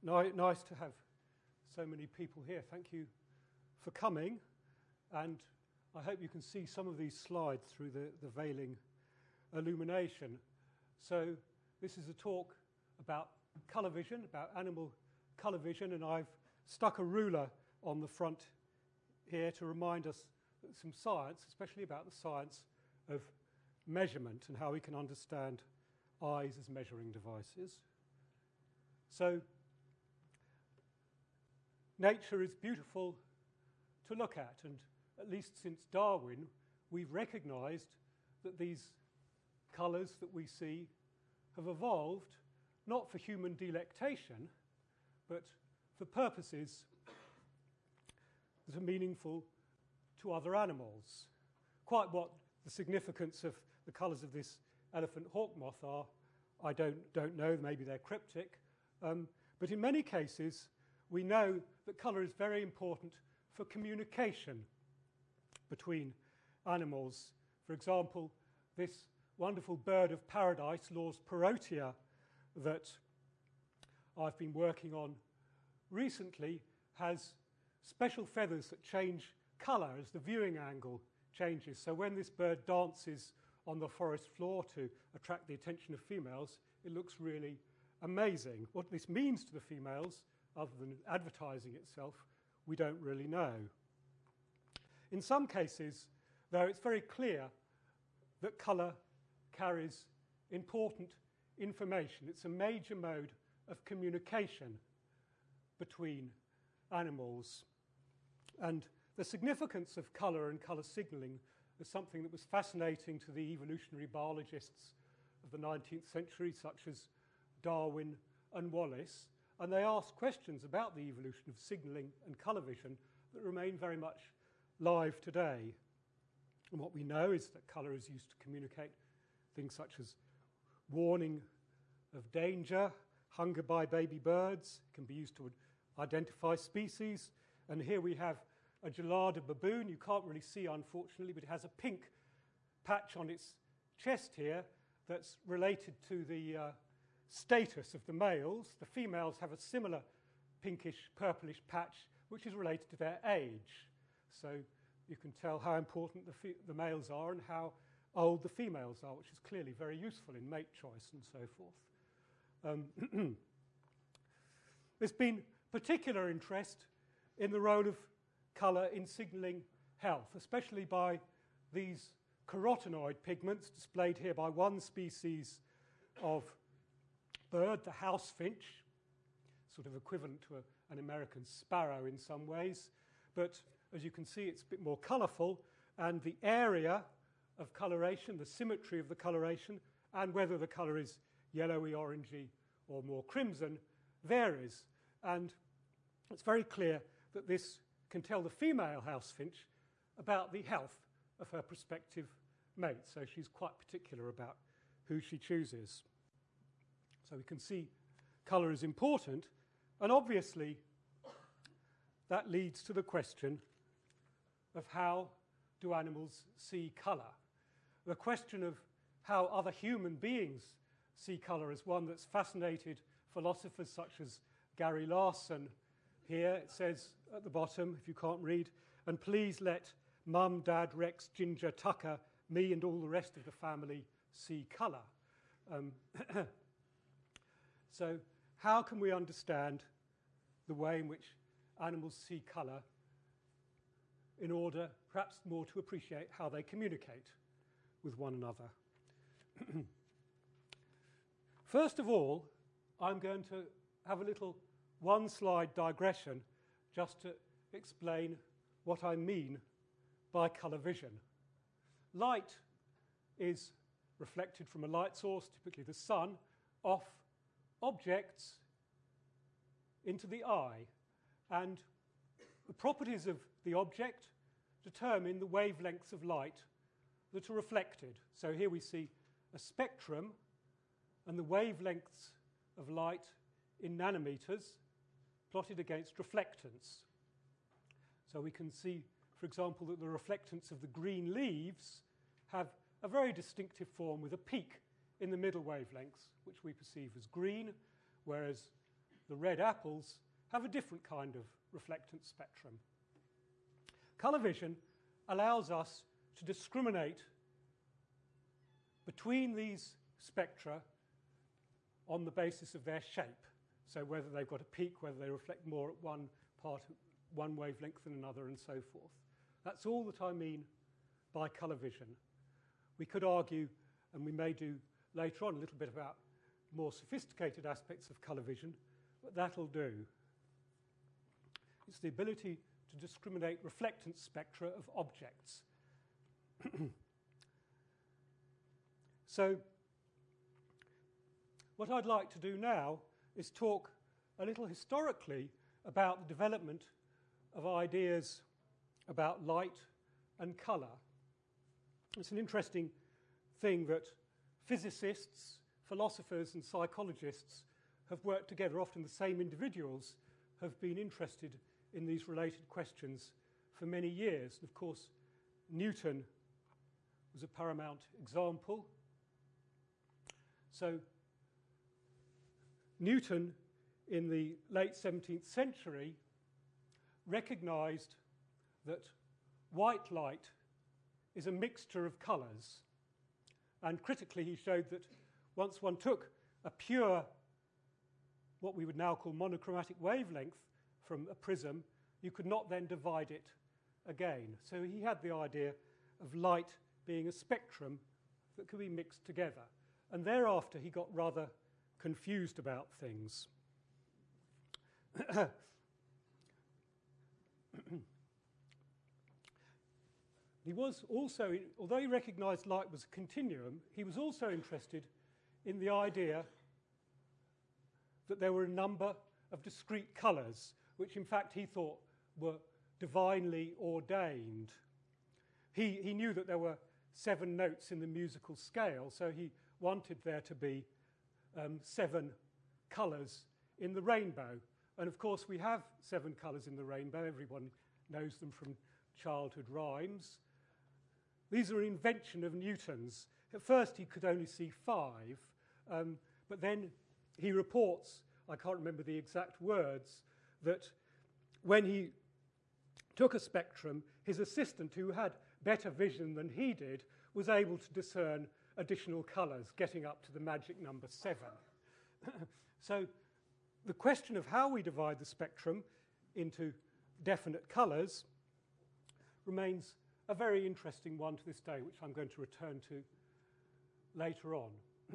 Nice to have so many people here. Thank you for coming, and I hope you can see some of these slides through the veiling illumination. So this is a talk about colour vision, about animal colour vision, and I've stuck a ruler on the front here to remind us some science, especially about the science of measurement and how we can understand eyes as measuring devices. So nature is beautiful to look at, and at least since Darwin, we've recognized that these colours that we see have evolved not for human delectation, but for purposes that are meaningful to other animals. Quite what the significance of the colours of this elephant hawk moth are, I don't know. Maybe they're cryptic. But in many cases, we know that colour is very important for communication between animals. For example, this wonderful bird of paradise, Law's Parotia, that I've been working on recently, has special feathers that change colour as the viewing angle changes. So when this bird dances on the forest floor to attract the attention of females, it looks really amazing. What this means to the females, other than advertising itself, we don't really know. In some cases, though, it's very clear that colour carries important information. It's a major mode of communication between animals. And the significance of colour and colour signalling is something that was fascinating to the evolutionary biologists of the 19th century, such as Darwin and Wallace. And they asked questions about the evolution of signalling and colour vision that remain very much live today. And what we know is that colour is used to communicate things such as warning of danger, hunger by baby birds. It can be used to identify species. And here we have a gelada baboon. You can't really see, unfortunately, but it has a pink patch on its chest here that's related to the status of the males. The females have a similar pinkish, purplish patch, which is related to their age. So you can tell how important the males are and how old the females are, which is clearly very useful in mate choice and so forth. There's been particular interest in the role of colour in signalling health, especially by these carotenoid pigments displayed here by one species of bird, the house finch, sort of equivalent to an American sparrow in some ways. But as you can see, it's a bit more colourful, and the area of coloration, the symmetry of the coloration, and whether the colour is yellowy, orangey, or more crimson, varies. And it's very clear that this can tell the female house finch about the health of her prospective mate. So she's quite particular about who she chooses. So we can see colour is important, and obviously that leads to the question of how do animals see colour. The question of how other human beings see colour is one that's fascinated philosophers such as Gary Larson. Here it says at the bottom, if you can't read, and please let Mum, Dad, Rex, Ginger, Tucker, me and all the rest of the family see colour. So how can we understand the way in which animals see colour in order perhaps more to appreciate how they communicate with one another? First of all, I'm going to have a little one-slide digression just to explain what I mean by colour vision. Light is reflected from a light source, typically the sun, off objects into the eye, and the properties of the object determine the wavelengths of light that are reflected. So here we see a spectrum and the wavelengths of light in nanometers plotted against reflectance. So we can see, for example, that the reflectance of the green leaves have a very distinctive form with a peak in the middle wavelengths, which we perceive as green, whereas the red apples, have a different kind of reflectance spectrum. Colour vision allows us to discriminate between these spectra on the basis of their shape. So whether they've got a peak, whether they reflect more at one wavelength than another, and so forth. That's all that I mean by colour vision. We could argue, and we may do later on, a little bit about more sophisticated aspects of colour vision, but that'll do. It's the ability to discriminate reflectance spectra of objects. So what I'd like to do now is talk a little historically about the development of ideas about light and colour. It's an interesting thing that physicists, philosophers and psychologists have worked together. Often the same individuals have been interested in these related questions for many years. And of course, Newton was a paramount example. So Newton, in the late 17th century, recognized that white light is a mixture of colours. And critically, he showed that once one took a pure, what we would now call monochromatic wavelength from a prism, you could not then divide it again. So he had the idea of light being a spectrum that could be mixed together. And thereafter, he got rather confused about things. He was also, although he recognized light was a continuum, he was also interested in the idea that there were a number of discrete colours, which in fact he thought were divinely ordained. He knew that there were 7 notes in the musical scale, so he wanted there to be 7 colours in the rainbow. And of course we have 7 colours in the rainbow. Everyone knows them from childhood rhymes. These are an invention of Newton's. At first he could only see 5, but then he reports, I can't remember the exact words, that when he took a spectrum, his assistant, who had better vision than he did, was able to discern additional colours, getting up to the magic number 7. So the question of how we divide the spectrum into definite colours remains a very interesting one to this day, which I'm going to return to later on.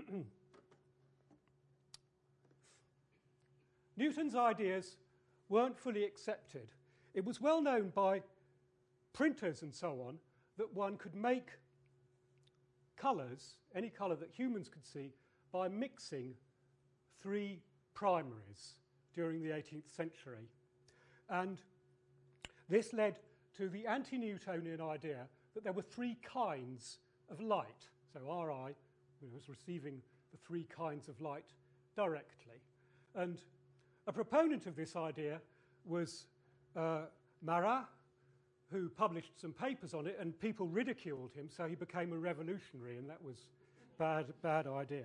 Newton's ideas weren't fully accepted. It was well known by printers and so on that one could make colours, any colour that humans could see, by mixing 3 primaries during the 18th century. And this led to the anti-Newtonian idea that there were 3 kinds of light. So RI was receiving the 3 kinds of light directly. And a proponent of this idea was Marat, who published some papers on it, and people ridiculed him, so he became a revolutionary, and that was bad idea.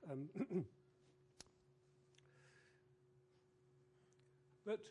But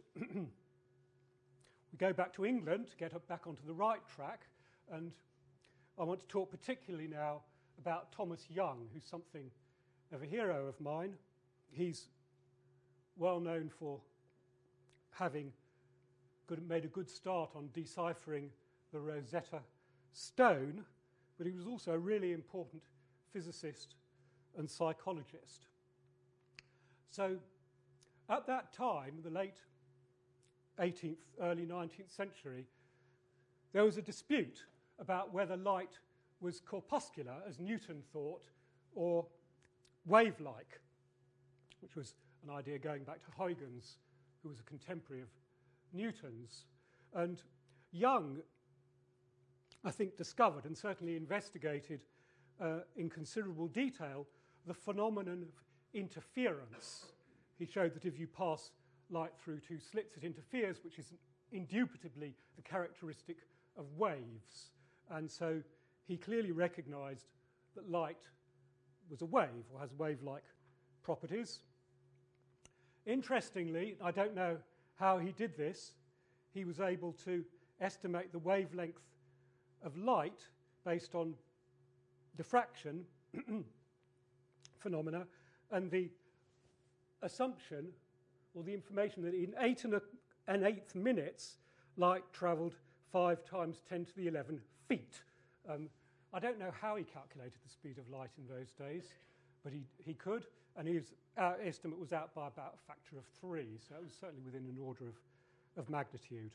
we go back to England to get back onto the right track, and I want to talk particularly now about Thomas Young, who's something of a hero of mine. He's well known for having made a good start on deciphering the Rosetta Stone, but he was also a really important physicist and psychologist. So at that time, the late 18th, early 19th century, there was a dispute about whether light was corpuscular, as Newton thought, or wave-like, which was an idea going back to Huygens, who was a contemporary of Newton's. And Young, I think, discovered and certainly investigated in considerable detail the phenomenon of interference. He showed that if you pass light through 2 slits, it interferes, which is indubitably the characteristic of waves. And so he clearly recognized that light was a wave, or has wave-like properties. Interestingly, I don't know how he did this, he was able to estimate the wavelength of light based on diffraction phenomena, and the assumption, or the information, that in 8 1/8 minutes, light travelled 5 times 10 to the 11 feet. I don't know how he calculated the speed of light in those days, but he could, and our estimate was out by about a factor of 3, so it was certainly within an order of magnitude.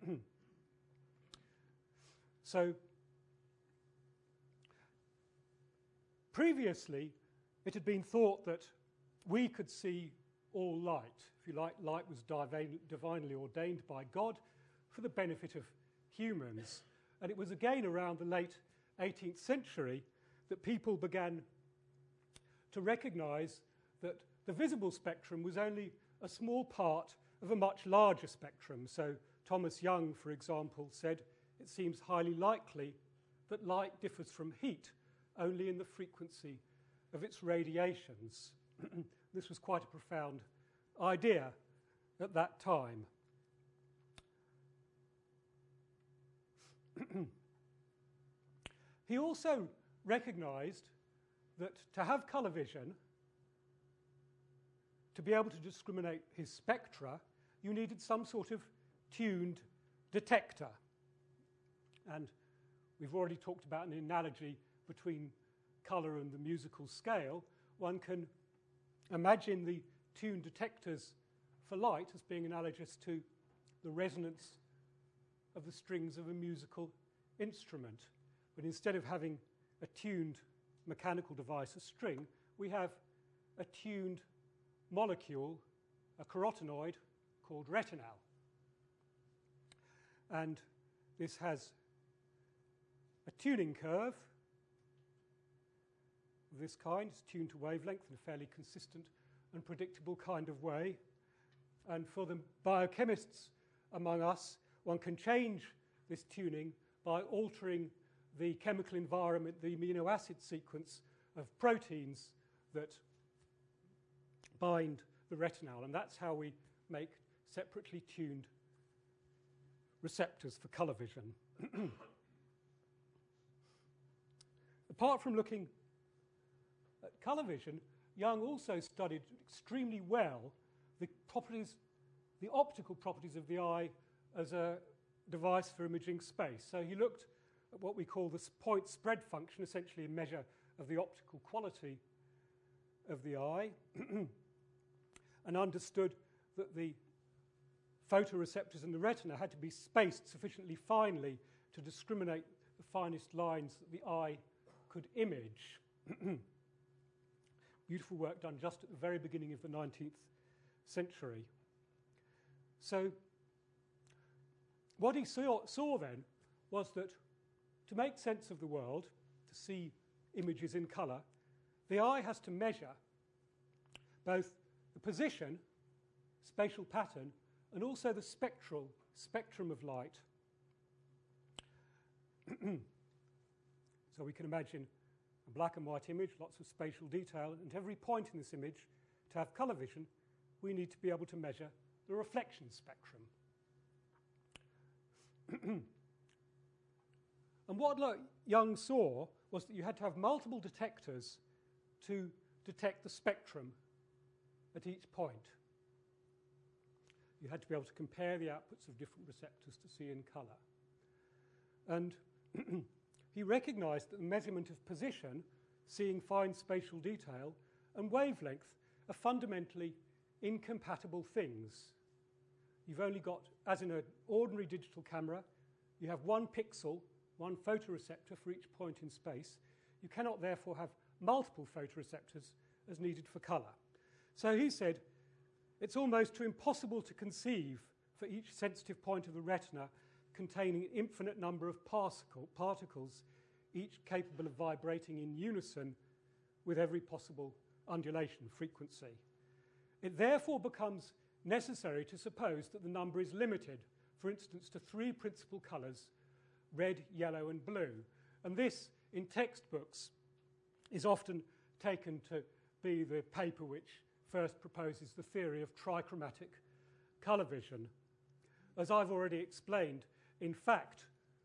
So, previously, it had been thought that we could see all light. If you like, light was divinely ordained by God for the benefit of humans. And it was again around the late 18th century that people began to recognize that the visible spectrum was only a small part of a much larger spectrum. So Thomas Young, for example, said it seems highly likely that light differs from heat only in the frequency of its radiations. This was quite a profound idea at that time. He also recognized that to have colour vision, to be able to discriminate his spectra, you needed some sort of tuned detector. And we've already talked about an analogy between colour and the musical scale. One can imagine the tuned detectors for light as being analogous to the resonance of the strings of a musical instrument. But instead of having a tuned mechanical device, a string, we have a tuned molecule, a carotenoid called retinal. And this has a tuning curve of this kind. It's tuned to wavelength in a fairly consistent and predictable kind of way. And for the biochemists among us, one can change this tuning by altering the chemical environment, the amino acid sequence of proteins that bind the retinal, and that's how we make separately tuned receptors for colour vision. Apart from looking at colour vision, Young also studied extremely well the properties, the optical properties of the eye as a device for imaging space. So he looked at what we call the point spread function, essentially a measure of the optical quality of the eye, and understood that the photoreceptors in the retina had to be spaced sufficiently finely to discriminate the finest lines that the eye could image. Beautiful work done just at the very beginning of the 19th century. So what he saw then was that to make sense of the world, to see images in colour, the eye has to measure both the position, spatial pattern, and also the spectrum of light. So we can imagine a black and white image, lots of spatial detail, and every point in this image, to have colour vision, we need to be able to measure the reflection spectrum. And what Young saw was that you had to have multiple detectors to detect the spectrum at each point. You had to be able to compare the outputs of different receptors to see in colour. And he recognized that the measurement of position, seeing fine spatial detail, and wavelength are fundamentally incompatible things. You've only got, as in an ordinary digital camera, you have one pixel, one photoreceptor for each point in space. You cannot therefore have multiple photoreceptors as needed for colour. So he said, it's almost too impossible to conceive for each sensitive point of the retina containing an infinite number of particles, each capable of vibrating in unison with every possible undulation frequency. It therefore becomes necessary to suppose that the number is limited, for instance, to 3 principal colours, red, yellow, and blue. And this, in textbooks, is often taken to be the paper which first proposes the theory of trichromatic colour vision. As I've already explained, in fact,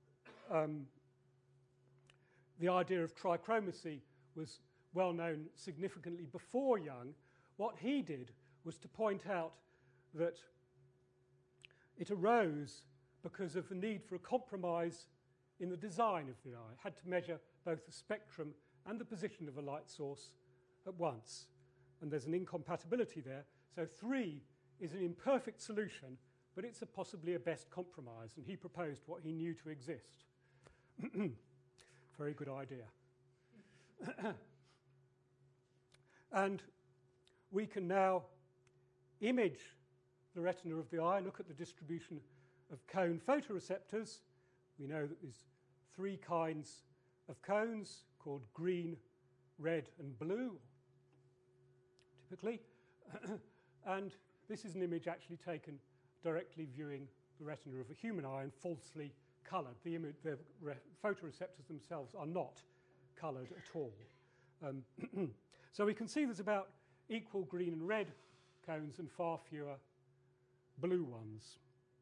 the idea of trichromacy was well known significantly before Young. What he did was to point out that it arose because of the need for a compromise in the design of the eye. It had to measure both the spectrum and the position of a light source at once. And there's an incompatibility there. So 3 is an imperfect solution, but it's possibly a best compromise. And he proposed what he knew to exist. Very good idea. And we can now image the retina of the eye, look at the distribution of cone photoreceptors. We know that there's 3 kinds of cones called green, red, and blue, typically. And this is an image actually taken directly viewing the retina of a human eye and falsely coloured. The photoreceptors themselves are not coloured at all. So we can see there's about equal green and red cones and far fewer blue ones.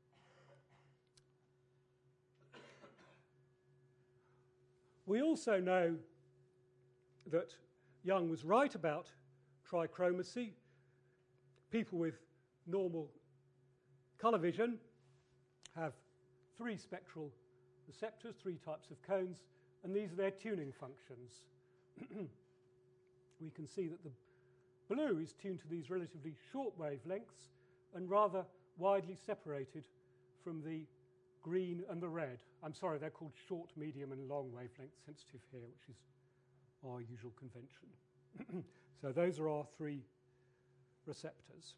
We also know that Young was right about trichromacy. People with normal colour vision have 3 spectral receptors, 3 types of cones, and these are their tuning functions. We can see that the blue is tuned to these relatively short wavelengths and rather widely separated from the green and the red. I'm sorry, they're called short, medium, and long wavelength sensitive here, which is our usual convention. So those are our 3 receptors.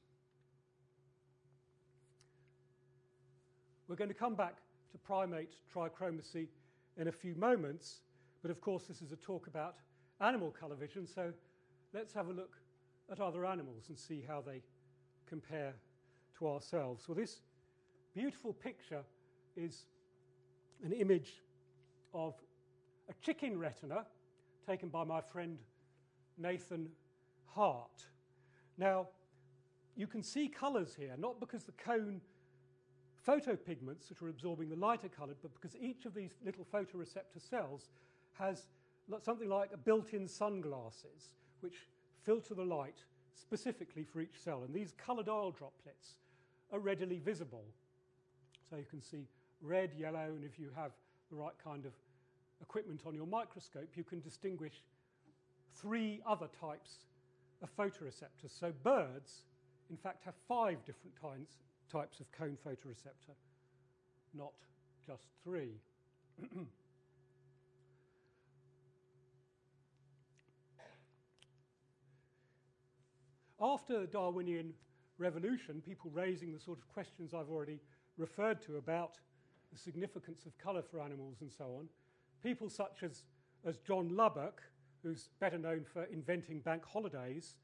We're going to come back to primate trichromacy in a few moments, but of course this is a talk about animal colour vision, so let's have a look at other animals and see how they compare to ourselves. Well, this beautiful picture is an image of a chicken retina taken by my friend Nathan Hart. Now, you can see colours here, not because the cone photopigments that are absorbing the light are coloured, but because each of these little photoreceptor cells has something like a built-in sunglasses which filter the light specifically for each cell. And these coloured oil droplets are readily visible. So you can see red, yellow, and if you have the right kind of equipment on your microscope, you can distinguish 3 other types of photoreceptors. So birds, in fact, have 5 different types of cone photoreceptor, not just 3. After the Darwinian revolution, people raising the sort of questions I've already referred to about the significance of colour for animals and so on, people such as John Lubbock, who's better known for inventing bank holidays,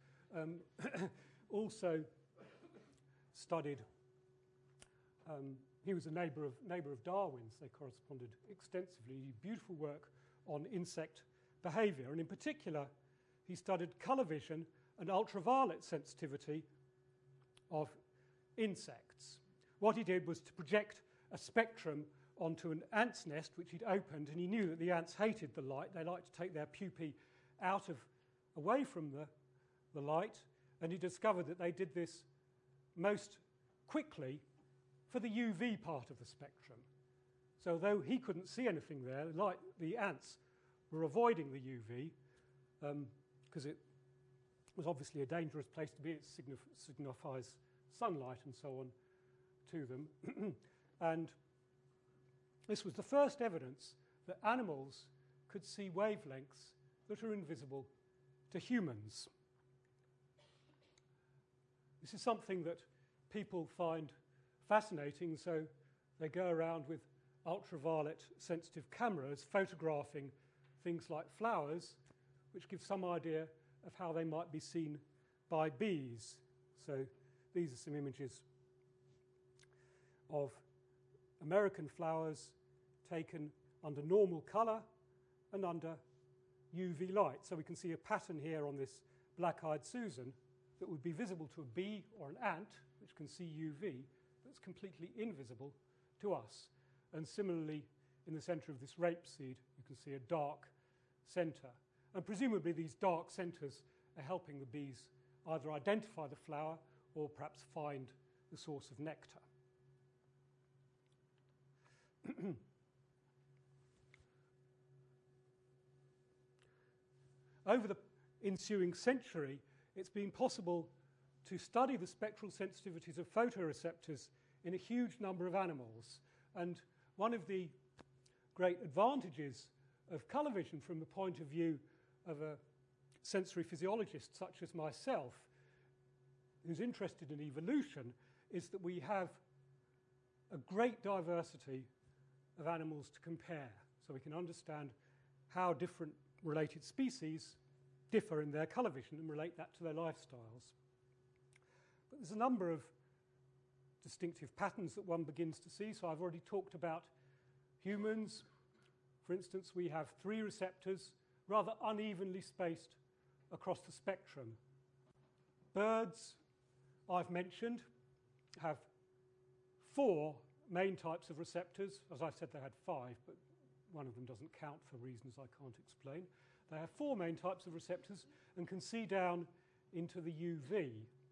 also studied. He was a neighbour of Darwin's. They corresponded extensively. He did beautiful work on insect behaviour, and in particular, he studied colour vision and ultraviolet sensitivity of insects. What he did was to project a spectrum onto an ant's nest, which he'd opened, and he knew that the ants hated the light. They liked to take their pupae away from the light, and he discovered that they did this most quickly for the UV part of the spectrum. So though he couldn't see anything there, the ants were avoiding the UV because it was obviously a dangerous place to be. It signifies sunlight and so on to them. And this was the first evidence that animals could see wavelengths that are invisible to humans. This is something that people find fascinating, so they go around with ultraviolet sensitive cameras photographing things like flowers, which gives some idea of how they might be seen by bees. So these are some images of American flowers taken under normal colour and under UV light. So we can see a pattern here on this black-eyed Susan, that would be visible to a bee or an ant, which can see UV, that's completely invisible to us. And similarly, in the center of this rapeseed, you can see a dark center. And presumably these dark centers are helping the bees either identify the flower or perhaps find the source of nectar. Over the ensuing century, it's been possible to study the spectral sensitivities of photoreceptors in a huge number of animals. And one of the great advantages of colour vision from the point of view of a sensory physiologist such as myself, who's interested in evolution, is that we have a great diversity of animals to compare. So we can understand how different related species differ in their colour vision and relate that to their lifestyles. But there's a number of distinctive patterns that one begins to see. So I've already talked about humans. For instance, we have 3 receptors, rather unevenly spaced across the spectrum. Birds, I've mentioned, have 4 main types of receptors. As I said, they had 5, but one of them doesn't count for reasons I can't explain. They have 4 main types of receptors and can see down into the UV.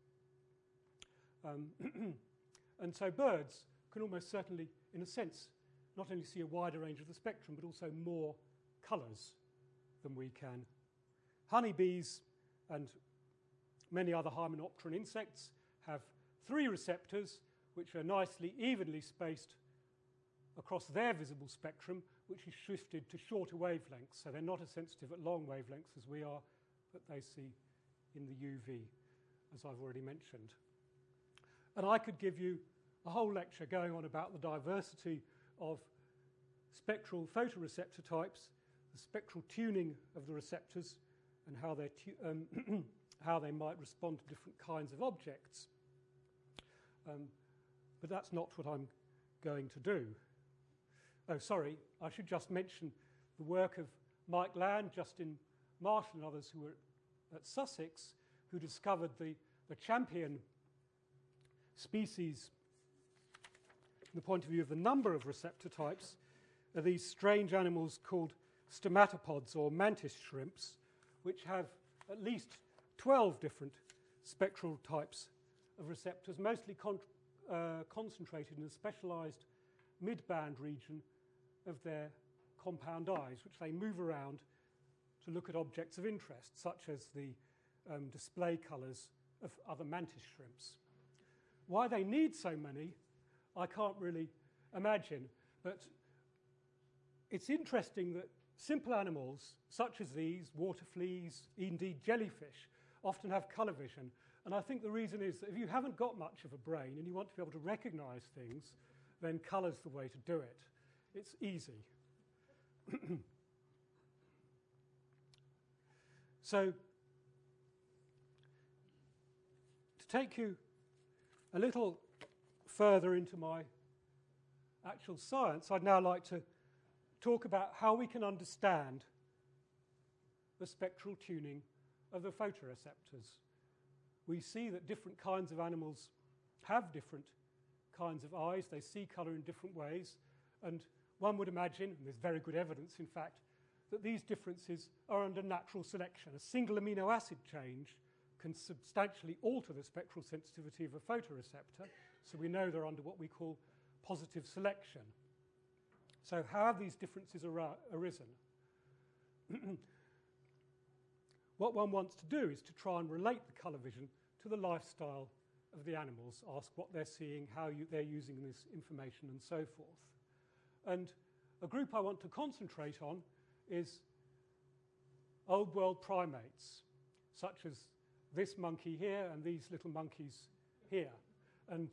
And so birds can almost certainly, in a sense, not only see a wider range of the spectrum, but also more colours than we can. Honeybees and many other hymenopteran insects have 3 receptors, which are nicely evenly spaced across their visible spectrum, which is shifted to shorter wavelengths. So they're not as sensitive at long wavelengths as we are, but they see in the UV, as I've already mentioned. And I could give you a whole lecture going on about the diversity of spectral photoreceptor types, the spectral tuning of the receptors, and how they might respond to different kinds of objects. But that's not what I'm going to do. Oh, sorry, I should just mention the work of Mike Land, Justin Marshall, and others who were at Sussex, who discovered the champion species from the point of view of the number of receptor types are these strange animals called stomatopods or mantis shrimps, which have at least 12 different spectral types of receptors, mostly concentrated in a specialized mid-band region of their compound eyes, which they move around to look at objects of interest, such as the display colors of other mantis shrimps. Why they need so many, I can't really imagine, but it's interesting that simple animals, such as these, water fleas, indeed jellyfish, often have color vision. And I think the reason is that if you haven't got much of a brain and you want to be able to recognize things, then color's the way to do it. It's easy. So, to take you a little further into my actual science, I'd now like to talk about how we can understand the spectral tuning of the photoreceptors. We see that different kinds of animals have different kinds of eyes. They see colour in different ways. And one would imagine, and there's very good evidence, in fact, that these differences are under natural selection. A single amino acid change can substantially alter the spectral sensitivity of a photoreceptor. So we know they're under what we call positive selection. So how have these differences arisen? What one wants to do is to try and relate the colour vision to the lifestyle of the animals, ask what they're seeing, how they're using this information, and so forth. And a group I want to concentrate on is old world primates, such as this monkey here and these little monkeys here. And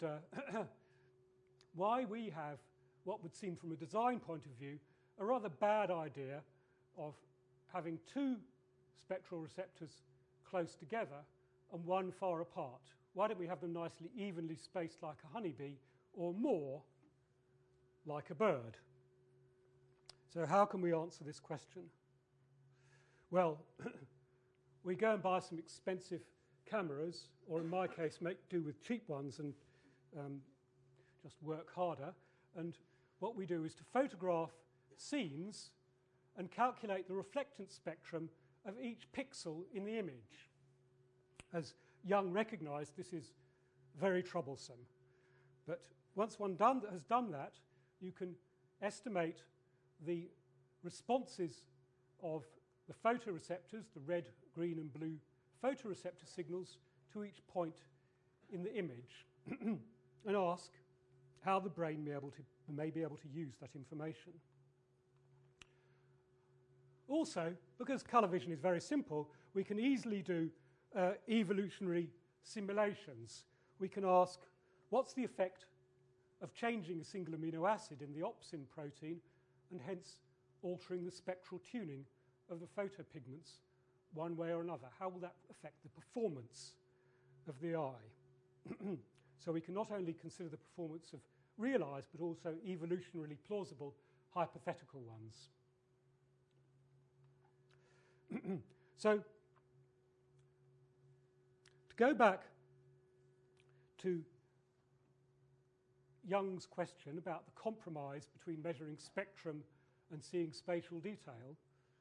why we have what would seem from a design point of view a rather bad idea of having 2 spectral receptors close together and 1 far apart. Why don't we have them nicely evenly spaced like a honeybee, or more like a bird? So how can we answer this question? Well, we go and buy some expensive cameras, or in my case, make do with cheap ones and just work harder. And what we do is to photograph scenes and calculate the reflectance spectrum of each pixel in the image. As Young recognized, this is very troublesome. But once one has done that, you can estimate the responses of the photoreceptors, the red, green, and blue photoreceptor signals to each point in the image and ask how the brain may be able to use that information. Also, because colour vision is very simple, we can easily do evolutionary simulations. We can ask, what's the effect of changing a single amino acid in the opsin protein and hence altering the spectral tuning of the photopigments one way or another? How will that affect the performance of the eye? So we can not only consider the performance of real eyes, but also evolutionarily plausible hypothetical ones. So, to go back to Young's question about the compromise between measuring spectrum and seeing spatial detail,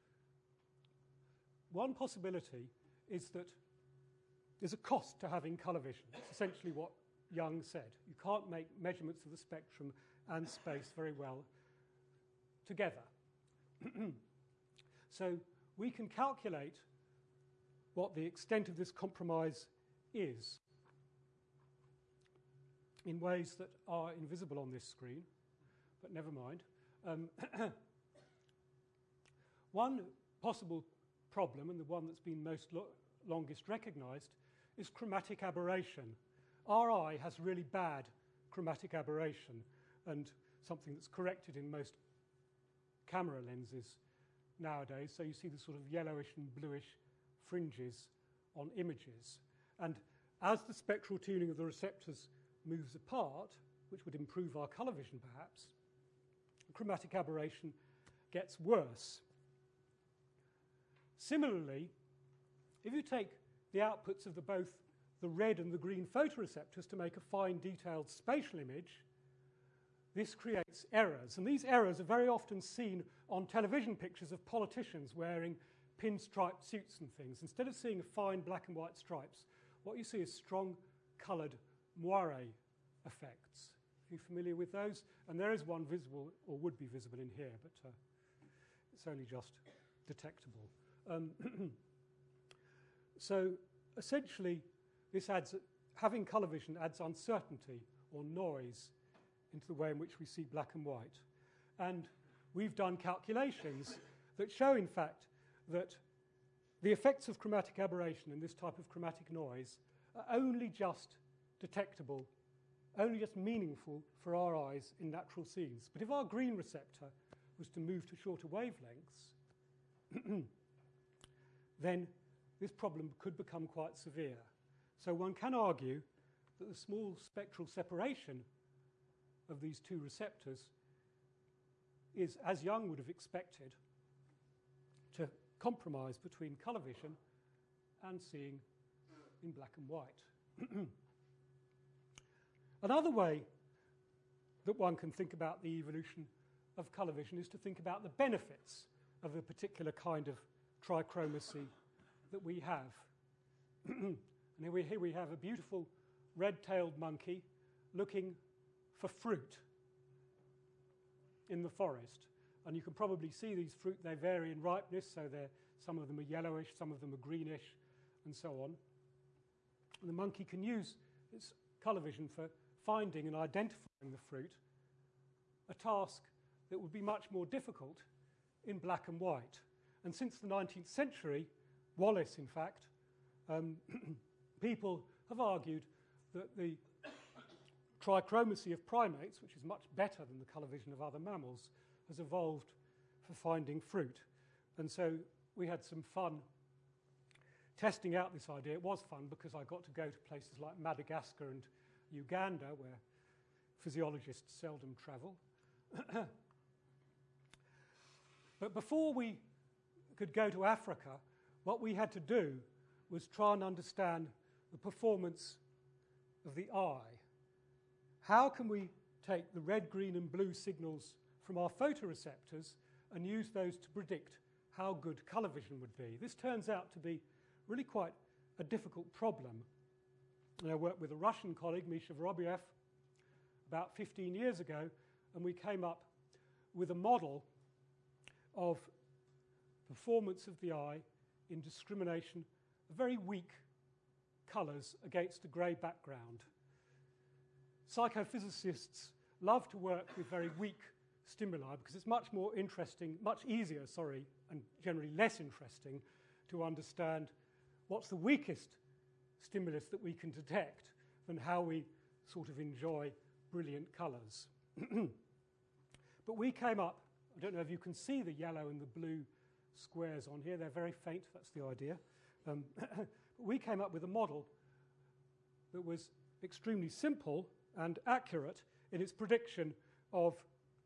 one possibility is that there's a cost to having colour vision. It's essentially what Young said. You can't make measurements of the spectrum and space very well together. So we can calculate what the extent of this compromise is in ways that are invisible on this screen, but never mind. One possible problem, and the one that's been longest recognized, is chromatic aberration. Our eye has really bad chromatic aberration, and something that's corrected in most camera lenses nowadays. So you see the sort of yellowish and bluish fringes on images. And as the spectral tuning of the receptors moves apart, which would improve our colour vision perhaps, chromatic aberration gets worse. Similarly, if you take the outputs of both the red and the green photoreceptors to make a fine detailed spatial image, this creates errors. And these errors are very often seen on television pictures of politicians wearing pinstriped suits and things. Instead of seeing fine black and white stripes, what you see is strong coloured moire effects. Are you familiar with those? And there is one visible, or would be visible in here, but it's only just detectable. So essentially, having colour vision adds uncertainty or noise into the way in which we see black and white. And we've done calculations that show, in fact, that the effects of chromatic aberration and this type of chromatic noise are only just detectable, only just meaningful for our eyes in natural scenes. But if our green receptor was to move to shorter wavelengths, then this problem could become quite severe. So one can argue that the small spectral separation of these two receptors is, as Young would have expected, to compromise between colour vision and seeing in black and white. Another way that one can think about the evolution of colour vision is to think about the benefits of a particular kind of trichromacy that we have. And here we have a beautiful red-tailed monkey looking for fruit in the forest. And you can probably see these fruit, they vary in ripeness, so some of them are yellowish, some of them are greenish, and so on. And the monkey can use its colour vision for finding and identifying the fruit, a task that would be much more difficult in black and white. And since the 19th century, Wallace, in fact, people have argued that the trichromacy of primates, which is much better than the colour vision of other mammals, has evolved for finding fruit. And so we had some fun testing out this idea. It was fun because I got to go to places like Madagascar and Uganda, where physiologists seldom travel. But before we could go to Africa, what we had to do was try and understand the performance of the eye. How can we take the red, green and blue signals from our photoreceptors and use those to predict how good colour vision would be? This turns out to be really quite a difficult problem. And I worked with a Russian colleague, Misha Vorobyev, about 15 years ago, and we came up with a model of performance of the eye in discrimination of very weak colours against a grey background. Psychophysicists love to work with very weak stimuli because it's much more interesting, much easier, and generally less interesting to understand what's the weakest stimulus that we can detect than how we sort of enjoy brilliant colours. But we came up, I don't know if you can see the yellow and the blue squares on here, they're very faint, that's the idea. We came up with a model that was extremely simple and accurate in its prediction of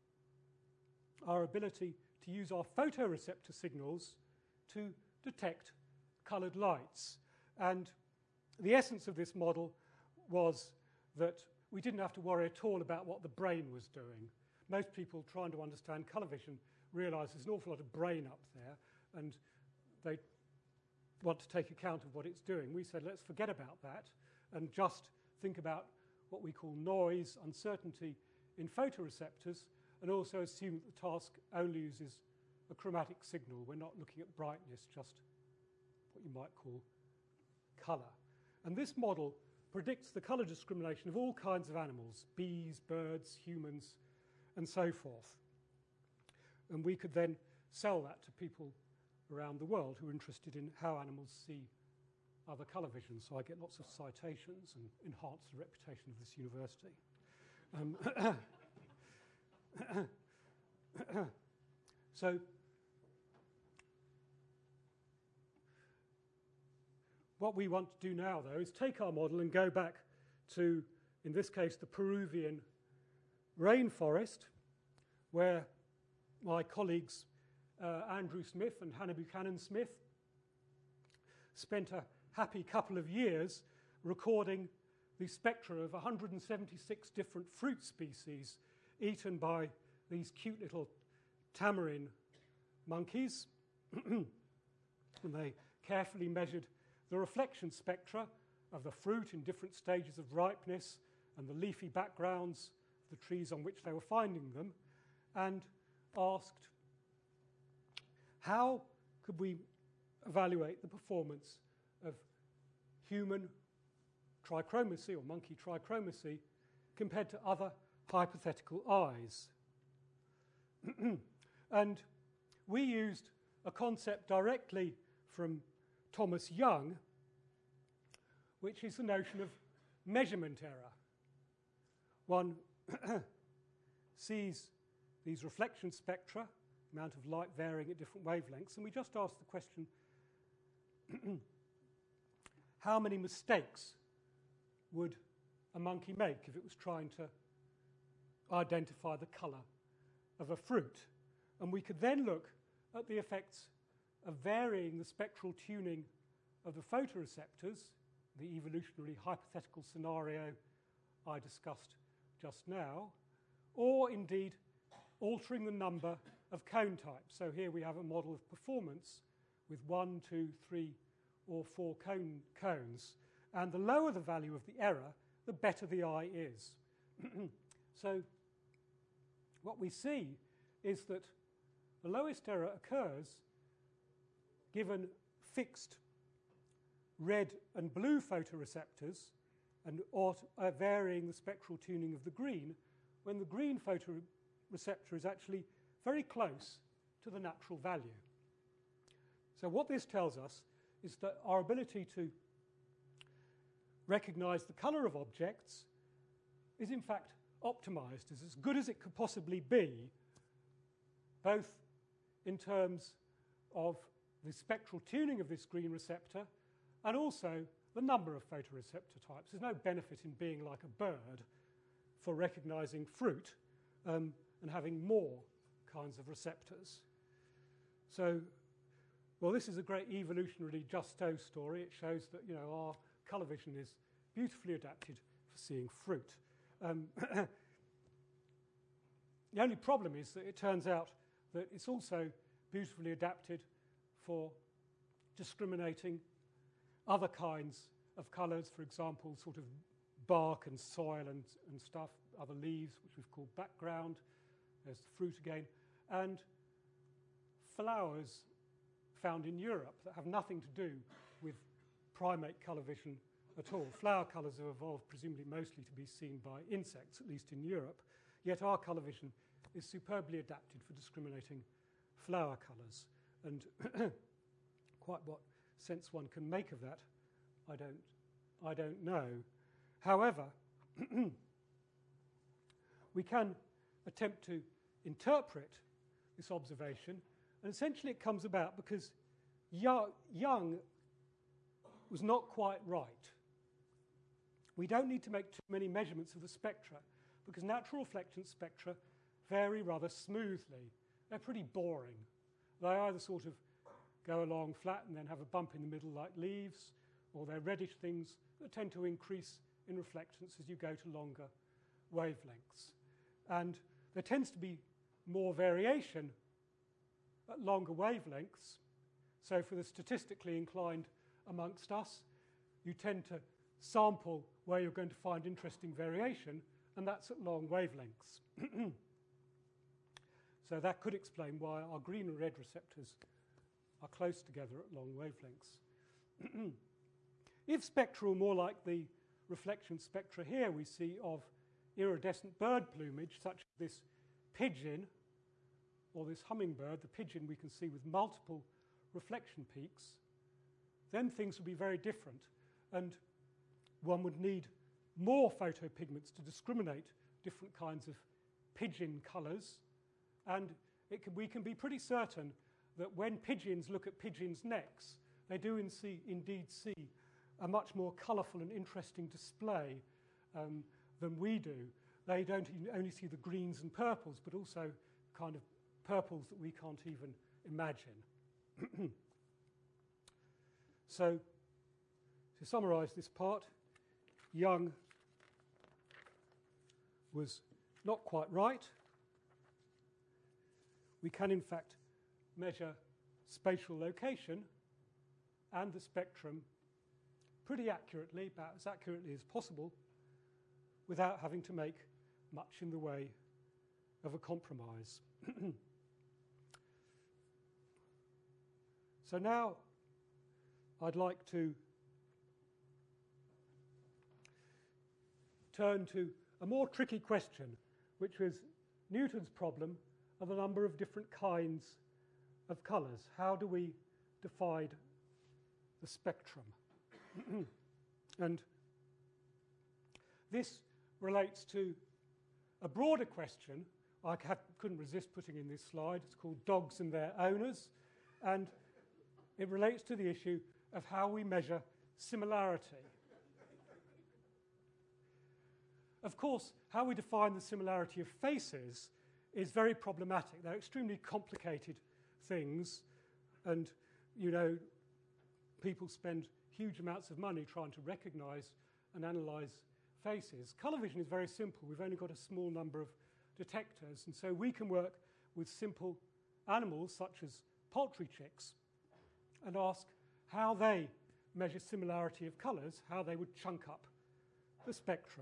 our ability to use our photoreceptor signals to detect coloured lights. And the essence of this model was that we didn't have to worry at all about what the brain was doing. Most people trying to understand colour vision realise there's an awful lot of brain up there and they want to take account of what it's doing. We said, let's forget about that and just think about what we call noise, uncertainty in photoreceptors, and also assume that the task only uses a chromatic signal. We're not looking at brightness, just what you might call colour. And this model predicts the colour discrimination of all kinds of animals, bees, birds, humans, and so forth. And we could then sell that to people around the world who are interested in how animals see other colour vision. So I get lots of citations and enhance the reputation of this university. So what we want to do now, though, is take our model and go back to, in this case, the Peruvian rainforest, where my colleagues Andrew Smith and Hannah Buchanan Smith spent a happy couple of years recording the spectra of 176 different fruit species eaten by these cute little tamarin monkeys. And they carefully measured the reflection spectra of the fruit in different stages of ripeness and the leafy backgrounds of the trees on which they were finding them, and asked, how could we evaluate the performance of human trichromacy or monkey trichromacy compared to other hypothetical eyes? And we used a concept directly from Thomas Young, which is the notion of measurement error. One sees these reflection spectra, amount of light varying at different wavelengths, and we just ask the question, how many mistakes would a monkey make if it was trying to identify the colour of a fruit? And we could then look at the effects of varying the spectral tuning of the photoreceptors, the evolutionary hypothetical scenario I discussed just now, or indeed altering the number of cone types. So here we have a model of performance with 1, 2, 3, or 4 cones. And the lower the value of the error, the better the eye is. So what we see is that the lowest error occurs given fixed red and blue photoreceptors and varying the spectral tuning of the green, when the green photoreceptor is actually very close to the natural value. So what this tells us is that our ability to recognize the color of objects is in fact optimized, is as good as it could possibly be, both in terms of the spectral tuning of this green receptor and also the number of photoreceptor types. There's no benefit in being like a bird for recognizing fruit and having more kinds of receptors. So, well, this is a great evolutionary just-so story. It shows that, our colour vision is beautifully adapted for seeing fruit. The only problem is that it turns out that it's also beautifully adapted for discriminating other kinds of colours, for example, sort of bark and soil and stuff, other leaves, which we've called background. There's the fruit again. And flowers found in Europe that have nothing to do with primate colour vision at all. Flower colours have evolved presumably mostly to be seen by insects, at least in Europe, yet our colour vision is superbly adapted for discriminating flower colours. And quite what sense one can make of that, I don't know. However, we can attempt to interpret this observation, and essentially it comes about because Young was not quite right. We don't need to make too many measurements of the spectra because natural reflectance spectra vary rather smoothly. They're pretty boring. They either sort of go along flat and then have a bump in the middle like leaves, or they're reddish things that tend to increase in reflectance as you go to longer wavelengths. And there tends to be more variation at longer wavelengths. So for the statistically inclined amongst us, you tend to sample where you're going to find interesting variation, and that's at long wavelengths. So that could explain why our green and red receptors are close together at long wavelengths. If spectra were more like the reflection spectra here we see of iridescent bird plumage, such as this pigeon or this hummingbird, the pigeon we can see with multiple reflection peaks, then things would be very different, and one would need more photopigments to discriminate different kinds of pigeon colours, and we can be pretty certain that when pigeons look at pigeons' necks, they do indeed see a much more colourful and interesting display than we do. They don't only see the greens and purples, but also kind of purples that we can't even imagine. So, to summarise this part, Young was not quite right. We can, in fact, measure spatial location and the spectrum pretty accurately, about as accurately as possible, without having to make much in the way of a compromise. So now I'd like to turn to a more tricky question, which was Newton's problem of a number of different kinds of colours. How do we divide the spectrum? And this relates to a broader question I couldn't resist putting in this slide. It's called dogs and their owners, and it relates to the issue of how we measure similarity. Of course, how we define the similarity of faces is very problematic. They're extremely complicated things, and you know, people spend huge amounts of money trying to recognize and analyze faces. Colour vision is very simple. We've only got a small number of detectors, and so we can work with simple animals such as poultry chicks and ask how they measure similarity of colours, how they would chunk up the spectrum.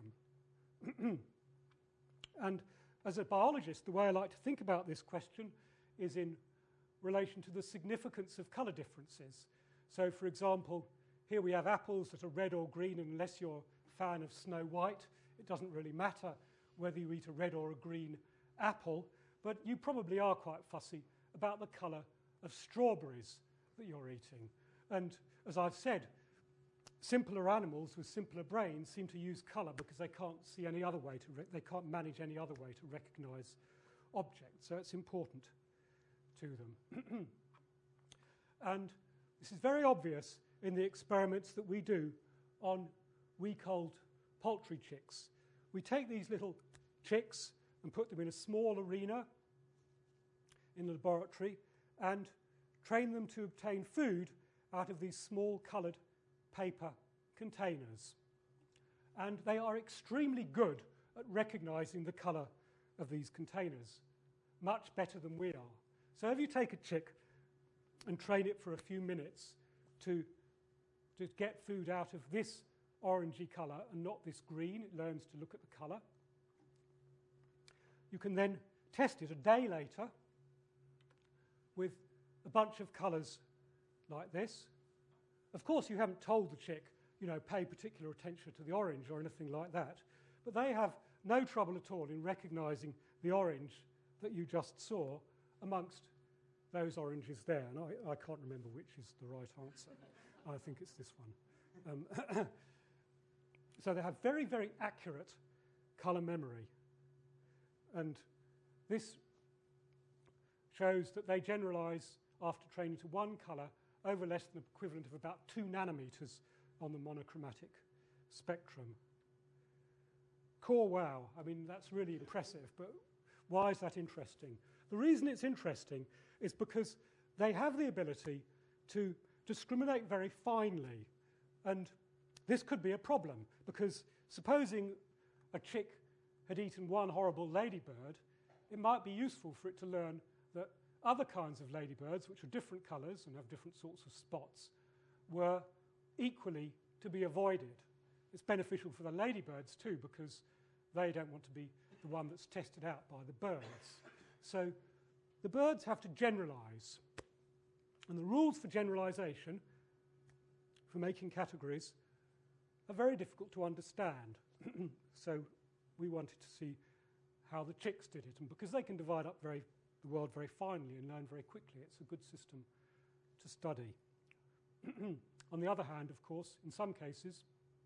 And as a biologist, the way I like to think about this question is in relation to the significance of colour differences. So, for example, here we have apples that are red or green, and unless you're a fan of Snow White, it doesn't really matter whether you eat a red or a green apple, but you probably are quite fussy about the colour of strawberries that you're eating. And as I've said, simpler animals with simpler brains seem to use colour because they can't see any other way they can't manage any other way to recognise objects. So it's important to them. And this is very obvious in the experiments that we do on week-old poultry chicks. We take these little chicks and put them in a small arena in the laboratory and train them to obtain food out of these small coloured paper containers. And they are extremely good at recognizing the color of these containers, much better than we are. So if you take a chick and train it for a few minutes to get food out of this orangey color and not this green, it learns to look at the color. You can then test it a day later with a bunch of colors like this. Of course, you haven't told the chick, pay particular attention to the orange or anything like that, but they have no trouble at all in recognizing the orange that you just saw amongst those oranges there. And I can't remember which is the right answer. I think it's this one. So they have very, very accurate color memory. And this shows that they generalize after training to one color over less than the equivalent of about 2 nanometers on the monochromatic spectrum. Core wow, I mean, that's really impressive, but why is that interesting? The reason it's interesting is because they have the ability to discriminate very finely. And this could be a problem, because supposing a chick had eaten one horrible ladybird, it might be useful for it to learn that other kinds of ladybirds, which are different colours and have different sorts of spots, were equally to be avoided. It's beneficial for the ladybirds too, because they don't want to be the one that's tested out by the birds. So the birds have to generalize. And the rules for generalization, for making categories, are very difficult to understand. So we wanted to see how the chicks did it. And because they can divide up the world very finely and learn very quickly, it's a good system to study. On the other hand, of course, in some cases,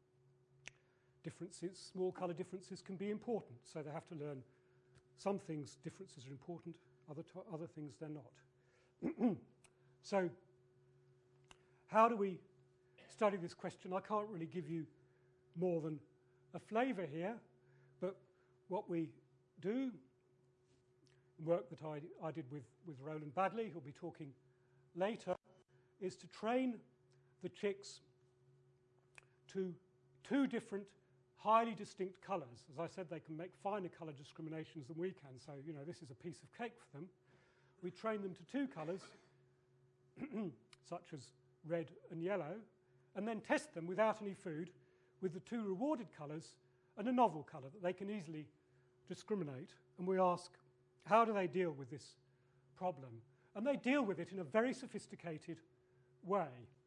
small color differences can be important. So they have to learn some things, differences are important, other things they're not. So how do we study this question? I can't really give you more than a flavor here, but what we do, work that I did with Roland Badley, who'll be talking later, is to train the chicks to 2 different highly distinct colors. As I said, they can make finer color discriminations than we can, so this is a piece of cake for them. We train them to 2 colors, such as red and yellow, and then test them without any food with the 2 rewarded colors and a novel color that they can easily discriminate. And we ask, how do they deal with this problem? And they deal with it in a very sophisticated way.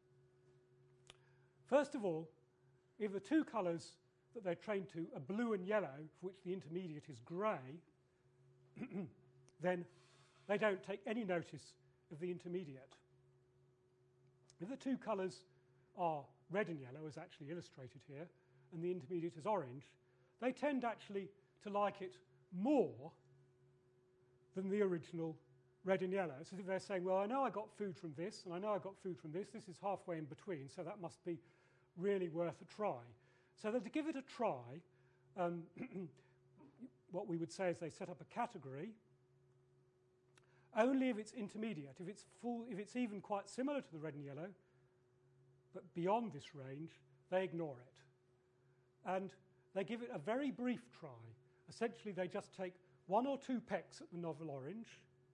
First of all, if the 2 colors that they're trained to are blue and yellow, for which the intermediate is grey, then they don't take any notice of the intermediate. If the 2 colours are red and yellow, as actually illustrated here, and the intermediate is orange, they tend actually to like it more than the original red and yellow. So if they're saying, well, I know I got food from this, and I know I got food from this is halfway in between, so that must be really worth a try. So that to give it a try, what we would say is they set up a category. Only if it's intermediate, if it's even quite similar to the red and yellow, but beyond this range, they ignore it. And they give it a very brief try. Essentially, they just take 1 or 2 pecks at the novel orange,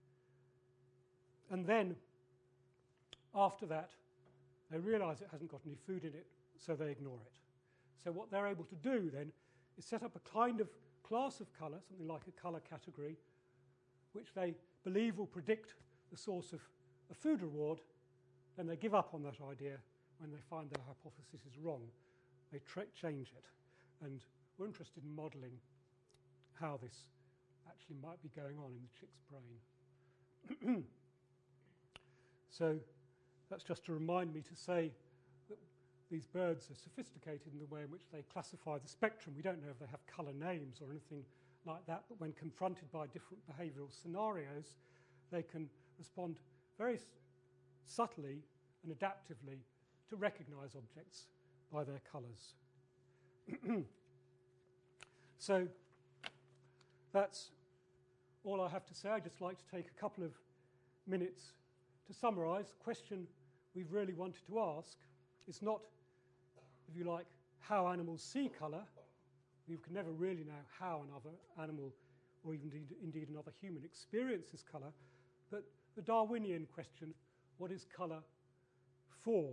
and then after that, they realize it hasn't got any food in it, so they ignore it. So what they're able to do then is set up a kind of class of color, something like a color category, which they believe will predict the source of a food reward, and they give up on that idea when they find their hypothesis is wrong. They change it. And we're interested in modeling how this actually might be going on in the chick's brain. So that's just to remind me to say that these birds are sophisticated in the way in which they classify the spectrum. We don't know if they have color names or anything like that, but when confronted by different behavioral scenarios, they can respond very subtly and adaptively to recognize objects by their colors. So that's all I have to say. I'd just like to take a couple of minutes to summarize. The question we've really wanted to ask is not if you like, how animals see colour. You can never really know how another animal, or even indeed another human, experiences colour. But the Darwinian question, what is colour for?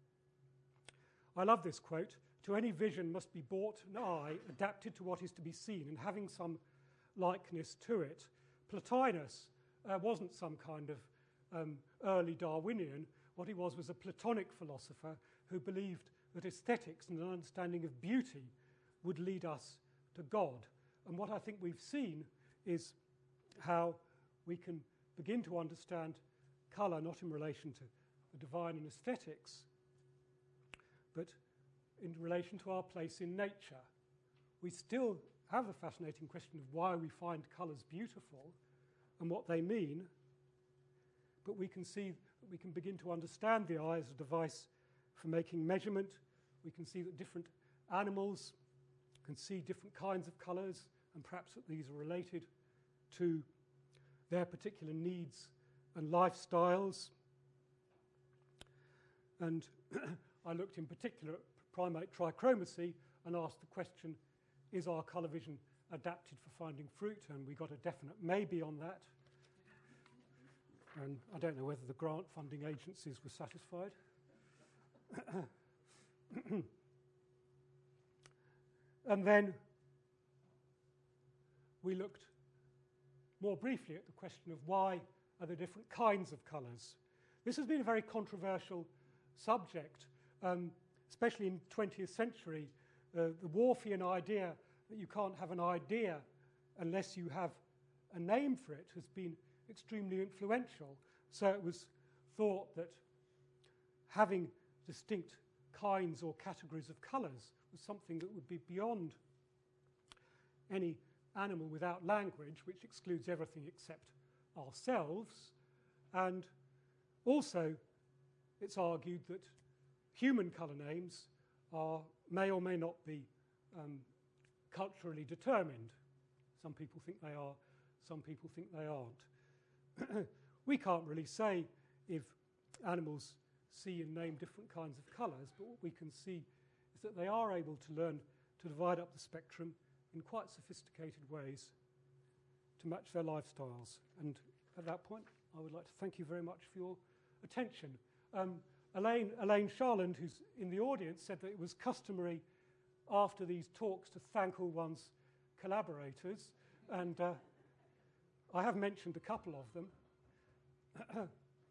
I love this quote. To any vision must be brought an eye adapted to what is to be seen and having some likeness to it. Plotinus wasn't some kind of early Darwinian. What he was a Platonic philosopher who believed that aesthetics and an understanding of beauty would lead us to God. And what I think we've seen is how we can begin to understand colour not in relation to the divine and aesthetics, but in relation to our place in nature. We still have the fascinating question of why we find colours beautiful and what they mean, but we can see that we can begin to understand the eye as a device for making measurement. We can see that different animals can see different kinds of colours, and perhaps that these are related to their particular needs and lifestyles. And I looked in particular at primate trichromacy and asked the question, is our colour vision adapted for finding fruit? And we got a definite maybe on that. And I don't know whether the grant funding agencies were satisfied. And then we looked more briefly at the question of why are there different kinds of colours. This has been a very controversial subject, especially in the 20th century. The Whorfian idea that you can't have an idea unless you have a name for it has been extremely influential. So it was thought that having distinct kinds or categories of colours was something that would be beyond any animal without language, which excludes everything except ourselves. And also, it's argued that human colour names may or may not be culturally determined. Some people think they are, some people think they aren't. We can't really say if animals see and name different kinds of colours, but what we can see is that they are able to learn to divide up the spectrum in quite sophisticated ways to match their lifestyles. And at that point, I would like to thank you very much for your attention. Elaine Charland, who's in the audience, said that it was customary after these talks to thank all one's collaborators, and I have mentioned a couple of them.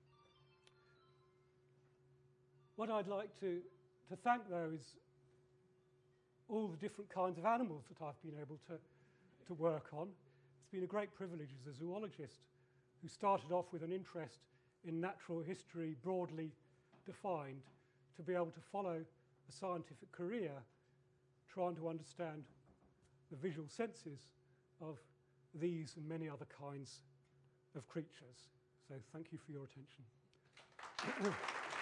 What I'd like to thank, though, is all the different kinds of animals that I've been able to work on. It's been a great privilege as a zoologist who started off with an interest in natural history broadly defined to be able to follow a scientific career trying to understand the visual senses of these and many other kinds of creatures. So thank you for your attention.